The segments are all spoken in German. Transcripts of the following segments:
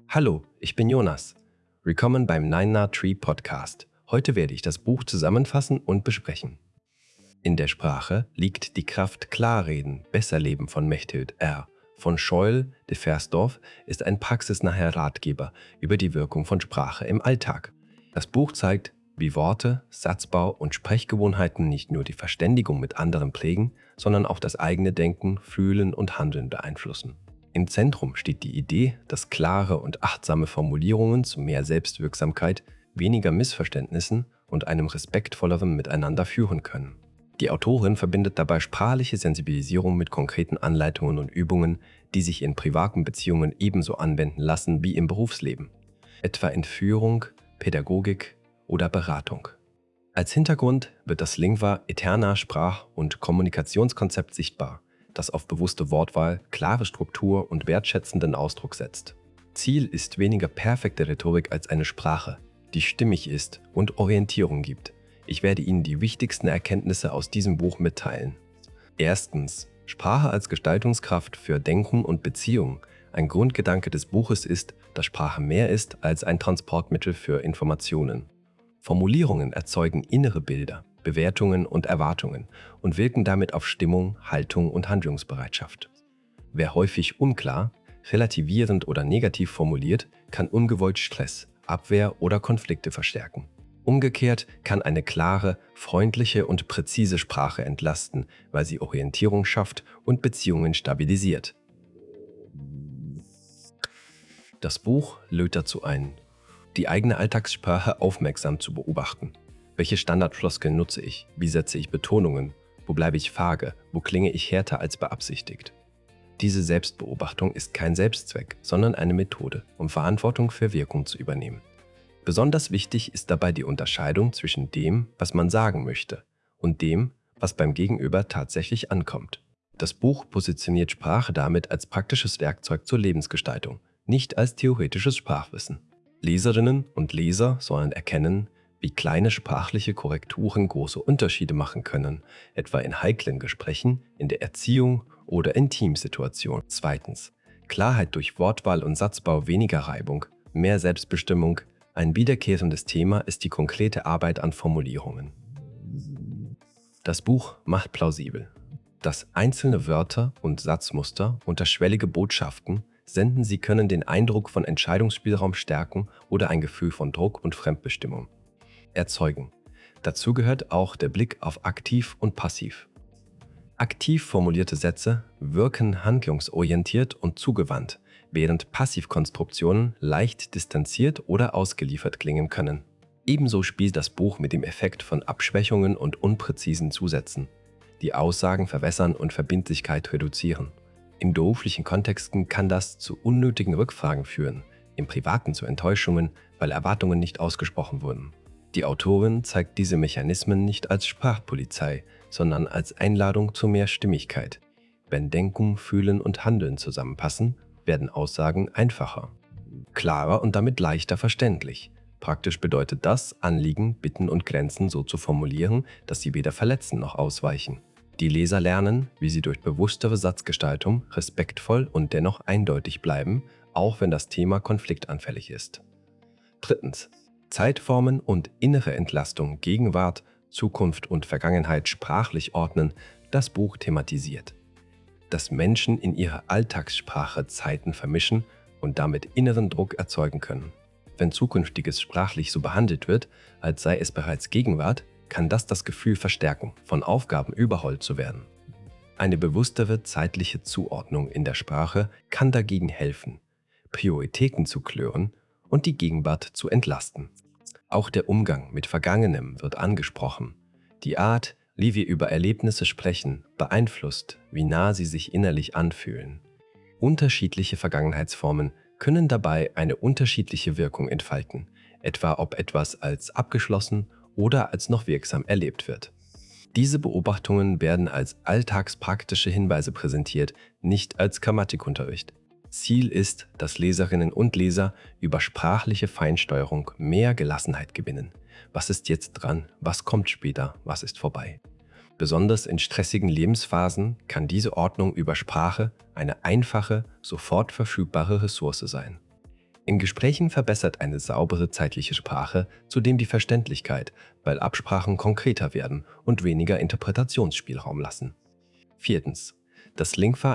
Hallo, ich bin Jonas. Willkommen beim Nine Tree Podcast. Heute werde ich das Buch zusammenfassen und besprechen. In der Sprache liegt die Kraft Klarreden, besser leben von Mechthild R. von Scheul de Versdorf ist ein praxisnaher Ratgeber über die Wirkung von Sprache im Alltag. Das Buch zeigt, wie Worte, Satzbau und Sprechgewohnheiten nicht nur die Verständigung mit anderen prägen, sondern auch das eigene Denken, Fühlen und Handeln beeinflussen. Im Zentrum steht die Idee, dass klare und achtsame Formulierungen zu mehr Selbstwirksamkeit, weniger Missverständnissen und einem respektvolleren Miteinander führen können. Die Autorin verbindet dabei sprachliche Sensibilisierung mit konkreten Anleitungen und Übungen, die sich in privaten Beziehungen ebenso anwenden lassen wie im Berufsleben, etwa in Führung, Pädagogik oder Beratung. Als Hintergrund wird das Lingua Aeterna Sprach- und Kommunikationskonzept sichtbar, das auf bewusste Wortwahl, klare Struktur und wertschätzenden Ausdruck setzt. Ziel ist weniger perfekte Rhetorik als eine Sprache, die stimmig ist und Orientierung gibt. Ich werde Ihnen die wichtigsten Erkenntnisse aus diesem Buch mitteilen. Erstens: Sprache als Gestaltungskraft für Denken und Beziehung. Ein Grundgedanke des Buches ist, dass Sprache mehr ist als ein Transportmittel für Informationen. Formulierungen erzeugen innere Bilder, Bewertungen und Erwartungen und wirken damit auf Stimmung, Haltung und Handlungsbereitschaft. Wer häufig unklar, relativierend oder negativ formuliert, kann ungewollt Stress, Abwehr oder Konflikte verstärken. Umgekehrt kann eine klare, freundliche und präzise Sprache entlasten, weil sie Orientierung schafft und Beziehungen stabilisiert. Das Buch lädt dazu ein, die eigene Alltagssprache aufmerksam zu beobachten. Welche Standardfloskeln nutze ich? Wie setze ich Betonungen? Wo bleibe ich vage? Wo klinge ich härter als beabsichtigt? Diese Selbstbeobachtung ist kein Selbstzweck, sondern eine Methode, um Verantwortung für Wirkung zu übernehmen. Besonders wichtig ist dabei die Unterscheidung zwischen dem, was man sagen möchte, und dem, was beim Gegenüber tatsächlich ankommt. Das Buch positioniert Sprache damit als praktisches Werkzeug zur Lebensgestaltung, nicht als theoretisches Sprachwissen. Leserinnen und Leser sollen erkennen, wie kleine sprachliche Korrekturen große Unterschiede machen können, etwa in heiklen Gesprächen, in der Erziehung oder in Teamsituationen. Zweitens: Klarheit durch Wortwahl und Satzbau, weniger Reibung, mehr Selbstbestimmung. Ein wiederkehrendes Thema ist die konkrete Arbeit an Formulierungen. Das Buch macht plausibel, dass einzelne Wörter und Satzmuster unterschwellige Botschaften senden. Sie können den Eindruck von Entscheidungsspielraum stärken oder ein Gefühl von Druck und Fremdbestimmung erzeugen. Dazu gehört auch der Blick auf aktiv und passiv. Aktiv formulierte Sätze wirken handlungsorientiert und zugewandt, während Passivkonstruktionen leicht distanziert oder ausgeliefert klingen können. Ebenso spielt das Buch mit dem Effekt von Abschwächungen und unpräzisen Zusätzen, die Aussagen verwässern und Verbindlichkeit reduzieren. In beruflichen Kontexten kann das zu unnötigen Rückfragen führen, im Privaten zu Enttäuschungen, weil Erwartungen nicht ausgesprochen wurden. Die Autorin zeigt diese Mechanismen nicht als Sprachpolizei, sondern als Einladung zu mehr Stimmigkeit. Wenn Denken, Fühlen und Handeln zusammenpassen, werden Aussagen einfacher, klarer und damit leichter verständlich. Praktisch bedeutet das, Anliegen, Bitten und Grenzen so zu formulieren, dass sie weder verletzen noch ausweichen. Die Leser lernen, wie sie durch bewusstere Satzgestaltung respektvoll und dennoch eindeutig bleiben, auch wenn das Thema konfliktanfällig ist. Drittens: Zeitformen und innere Entlastung, Gegenwart, Zukunft und Vergangenheit sprachlich ordnen. Das Buch thematisiert, dass Menschen in ihrer Alltagssprache Zeiten vermischen und damit inneren Druck erzeugen können. Wenn Zukünftiges sprachlich so behandelt wird, als sei es bereits Gegenwart, kann das Gefühl verstärken, von Aufgaben überrollt zu werden. Eine bewusstere zeitliche Zuordnung in der Sprache kann dagegen helfen, Prioritäten zu klären und die Gegenwart zu entlasten. Auch der Umgang mit Vergangenem wird angesprochen. Die Art, wie wir über Erlebnisse sprechen, beeinflusst, wie nah sie sich innerlich anfühlen. Unterschiedliche Vergangenheitsformen können dabei eine unterschiedliche Wirkung entfalten, etwa ob etwas als abgeschlossen oder als noch wirksam erlebt wird. Diese Beobachtungen werden als alltagspraktische Hinweise präsentiert, nicht als Grammatikunterricht. Ziel ist, dass Leserinnen und Leser über sprachliche Feinsteuerung mehr Gelassenheit gewinnen. Was ist jetzt dran? Was kommt später? Was ist vorbei? Besonders in stressigen Lebensphasen kann diese Ordnung über Sprache eine einfache, sofort verfügbare Ressource sein. In Gesprächen verbessert eine saubere zeitliche Sprache zudem die Verständlichkeit, weil Absprachen konkreter werden und weniger Interpretationsspielraum lassen. 4. Das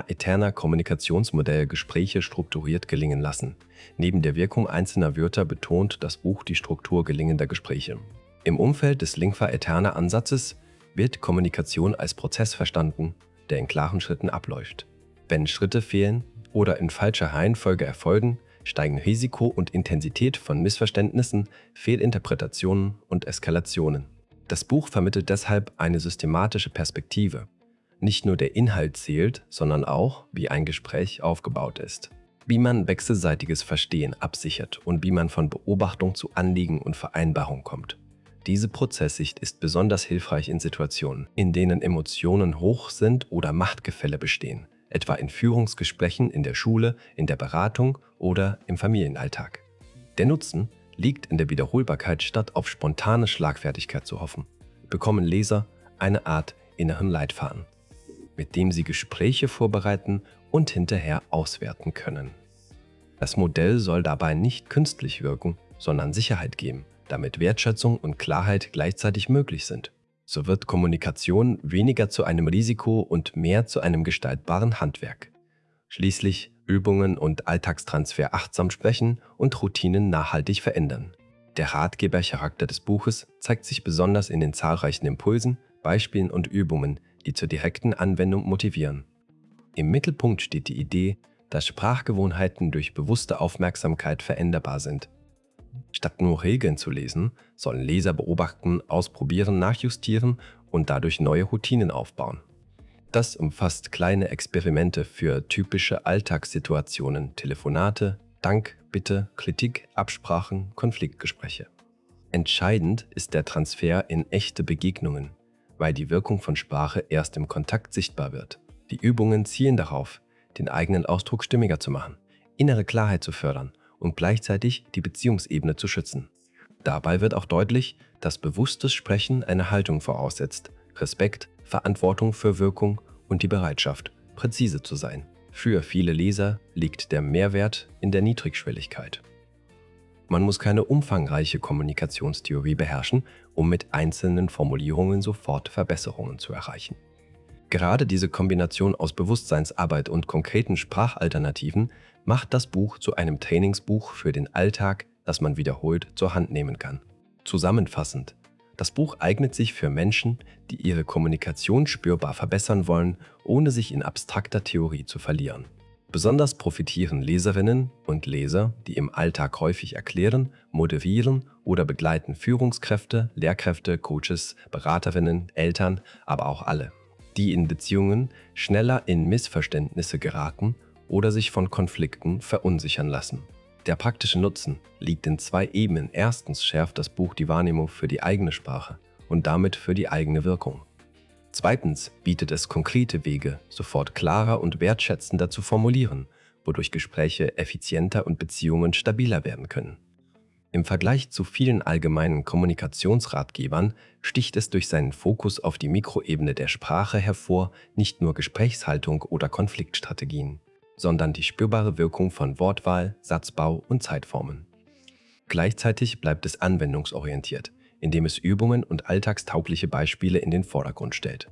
Lingua-Eterna-Kommunikationsmodell Gespräche strukturiert gelingen lassen. Neben der Wirkung einzelner Wörter betont das Buch die Struktur gelingender Gespräche. Im Umfeld des Lingua-Eterna-Ansatzes wird Kommunikation als Prozess verstanden, der in klaren Schritten abläuft. Wenn Schritte fehlen oder in falscher Reihenfolge erfolgen, steigen Risiko und Intensität von Missverständnissen, Fehlinterpretationen und Eskalationen. Das Buch vermittelt deshalb eine systematische Perspektive. Nicht nur der Inhalt zählt, sondern auch, wie ein Gespräch aufgebaut ist. Wie man wechselseitiges Verstehen absichert und wie man von Beobachtung zu Anliegen und Vereinbarung kommt. Diese Prozesssicht ist besonders hilfreich in Situationen, in denen Emotionen hoch sind oder Machtgefälle bestehen, etwa in Führungsgesprächen in der Schule, in der Beratung oder im Familienalltag. Der Nutzen liegt in der Wiederholbarkeit, statt auf spontane Schlagfertigkeit zu hoffen, bekommen Leser eine Art inneren Leitfaden, mit dem sie Gespräche vorbereiten und hinterher auswerten können. Das Modell soll dabei nicht künstlich wirken, sondern Sicherheit geben, damit Wertschätzung und Klarheit gleichzeitig möglich sind. So wird Kommunikation weniger zu einem Risiko und mehr zu einem gestaltbaren Handwerk. Schließlich Übungen und Alltagstransfer achtsam sprechen und Routinen nachhaltig verändern. Der Ratgebercharakter des Buches zeigt sich besonders in den zahlreichen Impulsen, Beispielen und Übungen, die zur direkten Anwendung motivieren. Im Mittelpunkt steht die Idee, dass Sprachgewohnheiten durch bewusste Aufmerksamkeit veränderbar sind. Statt nur Regeln zu lesen, sollen Leser beobachten, ausprobieren, nachjustieren und dadurch neue Routinen aufbauen. Das umfasst kleine Experimente für typische Alltagssituationen, Telefonate, Dank, Bitte, Kritik, Absprachen, Konfliktgespräche. Entscheidend ist der Transfer in echte Begegnungen, weil die Wirkung von Sprache erst im Kontakt sichtbar wird. Die Übungen zielen darauf, den eigenen Ausdruck stimmiger zu machen, innere Klarheit zu fördern und gleichzeitig die Beziehungsebene zu schützen. Dabei wird auch deutlich, dass bewusstes Sprechen eine Haltung voraussetzt, Respekt, Verantwortung für Wirkung und die Bereitschaft, präzise zu sein. Für viele Leser liegt der Mehrwert in der Niedrigschwelligkeit. Man muss keine umfangreiche Kommunikationstheorie beherrschen, um mit einzelnen Formulierungen sofort Verbesserungen zu erreichen. Gerade diese Kombination aus Bewusstseinsarbeit und konkreten Sprachalternativen macht das Buch zu einem Trainingsbuch für den Alltag, das man wiederholt zur Hand nehmen kann. Zusammenfassend: Das Buch eignet sich für Menschen, die ihre Kommunikation spürbar verbessern wollen, ohne sich in abstrakter Theorie zu verlieren. Besonders profitieren Leserinnen und Leser, die im Alltag häufig erklären, moderieren oder begleiten Führungskräfte, Lehrkräfte, Coaches, Beraterinnen, Eltern, aber auch alle, die in Beziehungen schneller in Missverständnisse geraten oder sich von Konflikten verunsichern lassen. Der praktische Nutzen liegt in zwei Ebenen. Erstens schärft das Buch die Wahrnehmung für die eigene Sprache und damit für die eigene Wirkung. Zweitens bietet es konkrete Wege, sofort klarer und wertschätzender zu formulieren, wodurch Gespräche effizienter und Beziehungen stabiler werden können. Im Vergleich zu vielen allgemeinen Kommunikationsratgebern sticht es durch seinen Fokus auf die Mikroebene der Sprache hervor, nicht nur Gesprächshaltung oder Konfliktstrategien, sondern die spürbare Wirkung von Wortwahl, Satzbau und Zeitformen. Gleichzeitig bleibt es anwendungsorientiert, indem es Übungen und alltagstaugliche Beispiele in den Vordergrund stellt.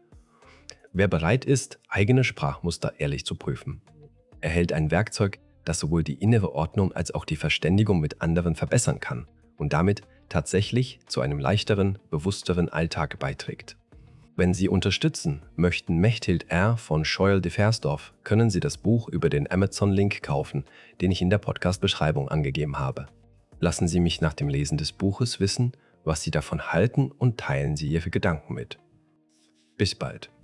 Wer bereit ist, eigene Sprachmuster ehrlich zu prüfen, erhält ein Werkzeug, das sowohl die innere Ordnung als auch die Verständigung mit anderen verbessern kann und damit tatsächlich zu einem leichteren, bewussteren Alltag beiträgt. Wenn Sie unterstützen möchten Mechthild R. von Scheuel de Versdorf, können Sie das Buch über den Amazon-Link kaufen, den ich in der Podcast-Beschreibung angegeben habe. Lassen Sie mich nach dem Lesen des Buches wissen, was Sie davon halten und teilen Sie Ihre Gedanken mit. Bis bald.